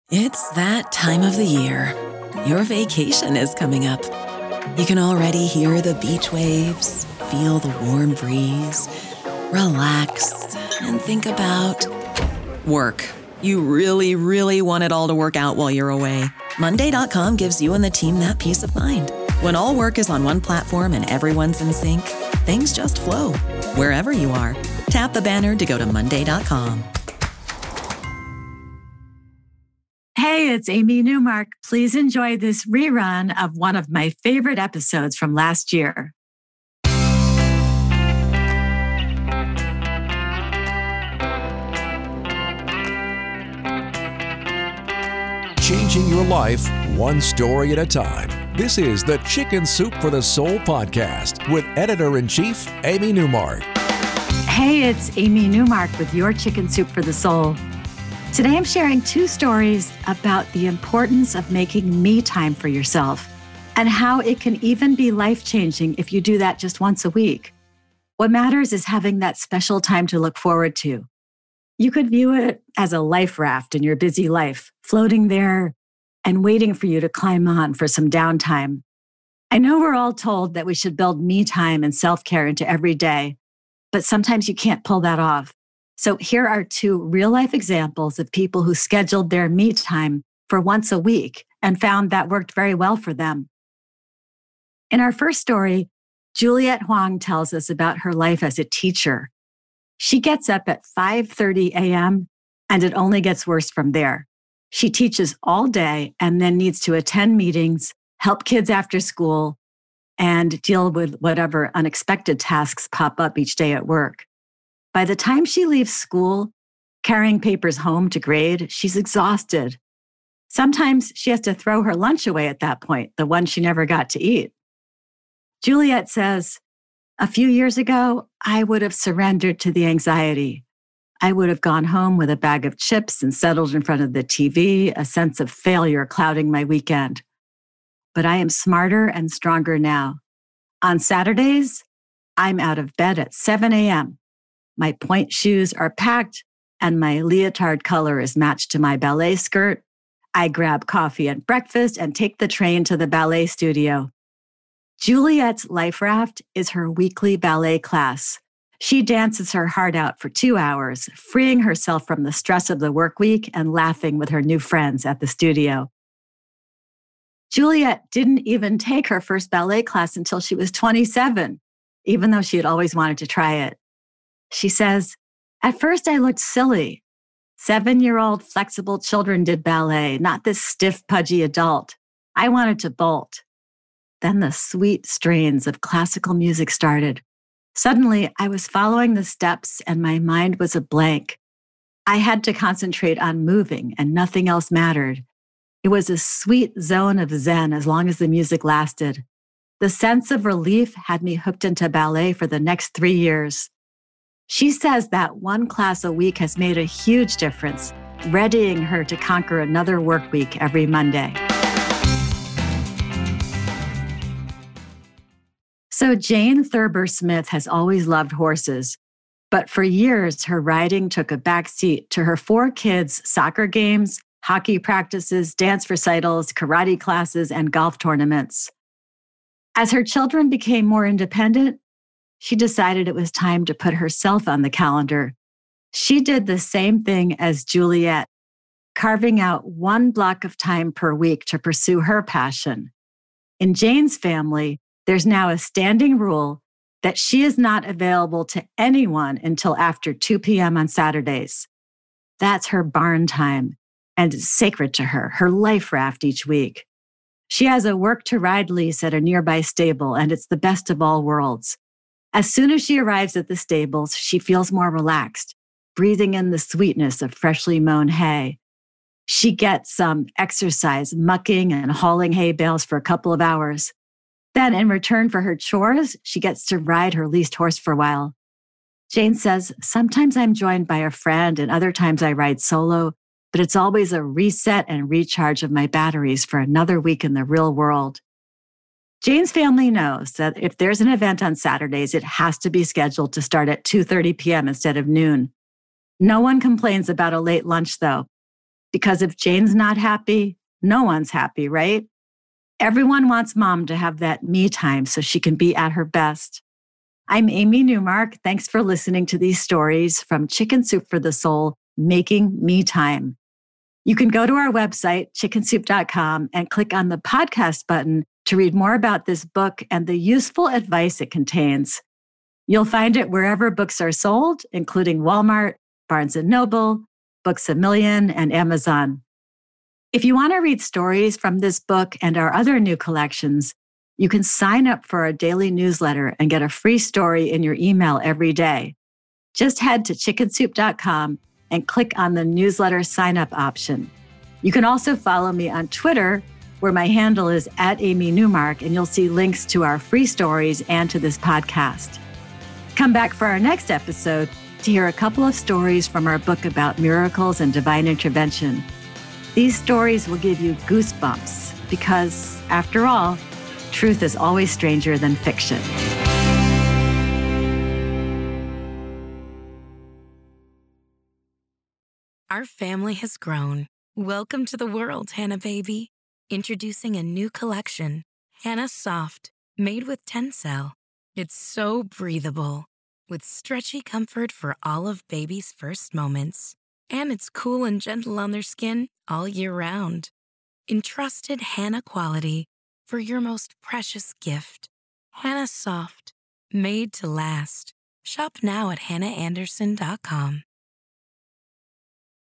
It's that time of the year. Your vacation is coming up. You can already hear the beach waves, feel the warm breeze, relax, and think about work. You really, really want it all to work out while you're away. Monday.com gives you and the team that peace of mind. When all work is on one platform and everyone's in sync, things just flow. Wherever you are, tap the banner to go to Monday.com. Hey, it's Amy Newmark. Please enjoy this rerun of one of my favorite episodes from last year. Changing your life one story at a time. This is the Chicken Soup for the Soul podcast with Editor-in-Chief Amy Newmark. Hey, it's Amy Newmark with your Chicken Soup for the Soul. Today I'm sharing two stories about the importance of making me time for yourself and how it can even be life-changing if you do that just once a week. What matters is having that special time to look forward to. You could view it as a life raft in your busy life, floating there and waiting for you to climb on for some downtime. I know we're all told that we should build me time and self-care into every day, but sometimes you can't pull that off. So here are two real-life examples of people who scheduled their me time for once a week and found that worked very well for them. In our first story, Juliet Huang tells us about her life as a teacher. She gets up at 5:30 a.m., and it only gets worse from there. She teaches all day and then needs to attend meetings, help kids after school, and deal with whatever unexpected tasks pop up each day at work. By the time she leaves school, carrying papers home to grade, she's exhausted. Sometimes she has to throw her lunch away at that point, the one she never got to eat. Juliet says, "A few years ago, I would have surrendered to the anxiety. I would have gone home with a bag of chips and settled in front of the TV, a sense of failure clouding my weekend. But I am smarter and stronger now. On Saturdays, I'm out of bed at 7 a.m. My point shoes are packed and my leotard color is matched to my ballet skirt. I grab coffee and breakfast and take the train to the ballet studio." Juliet's life raft is her weekly ballet class. She dances her heart out for 2 hours, freeing herself from the stress of the work week and laughing with her new friends at the studio. Juliet didn't even take her first ballet class until she was 27, even though she had always wanted to try it. She says, "At first I looked silly. 7-year-old flexible children did ballet, not this stiff, pudgy adult. I wanted to bolt. Then the sweet strains of classical music started. Suddenly, I was following the steps and my mind was a blank. I had to concentrate on moving and nothing else mattered. It was a sweet zone of zen as long as the music lasted. The sense of relief had me hooked into ballet for the next 3 years." She says that one class a week has made a huge difference, readying her to conquer another work week every Monday. So Jane Thurber Smith has always loved horses, but for years her riding took a backseat to her 4 kids' soccer games, hockey practices, dance recitals, karate classes, and golf tournaments. As her children became more independent, she decided it was time to put herself on the calendar. She did the same thing as Juliet, carving out one block of time per week to pursue her passion. In Jane's family, there's now a standing rule that she is not available to anyone until after 2 p.m. on Saturdays. That's her barn time, and it's sacred to her, her life raft each week. She has a work-to-ride lease at a nearby stable, and it's the best of all worlds. As soon as she arrives at the stables, she feels more relaxed, breathing in the sweetness of freshly mown hay. She gets some exercise, mucking and hauling hay bales for a couple of hours. Then, in return for her chores, she gets to ride her leased horse for a while. Jane says, "Sometimes I'm joined by a friend and other times I ride solo, but it's always a reset and recharge of my batteries for another week in the real world." Jane's family knows that if there's an event on Saturdays, it has to be scheduled to start at 2:30 p.m. instead of noon. No one complains about a late lunch, though. Because if Jane's not happy, no one's happy, right? Everyone wants mom to have that me time so she can be at her best. I'm Amy Newmark. Thanks for listening to these stories from Chicken Soup for the Soul, Making Me Time. You can go to our website, chickensoup.com, and click on the podcast button to read more about this book and the useful advice it contains. You'll find it wherever books are sold, including Walmart, Barnes & Noble, Books A Million, and Amazon. If you want to read stories from this book and our other new collections, you can sign up for our daily newsletter and get a free story in your email every day. Just head to chickensoup.com and click on the newsletter sign-up option. You can also follow me on Twitter, where my handle is @AmyNewmark, and you'll see links to our free stories and to this podcast. Come back for our next episode to hear a couple of stories from our book about miracles and divine intervention. These stories will give you goosebumps because, after all, truth is always stranger than fiction. Our family has grown. Welcome to the world, Hannah Baby. Introducing a new collection, Hannah Soft, made with Tencel. It's so breathable, with stretchy comfort for all of baby's first moments. And it's cool and gentle on their skin all year round. Entrusted Hannah quality for your most precious gift. Hannah Soft, made to last. Shop now at hannahanderson.com.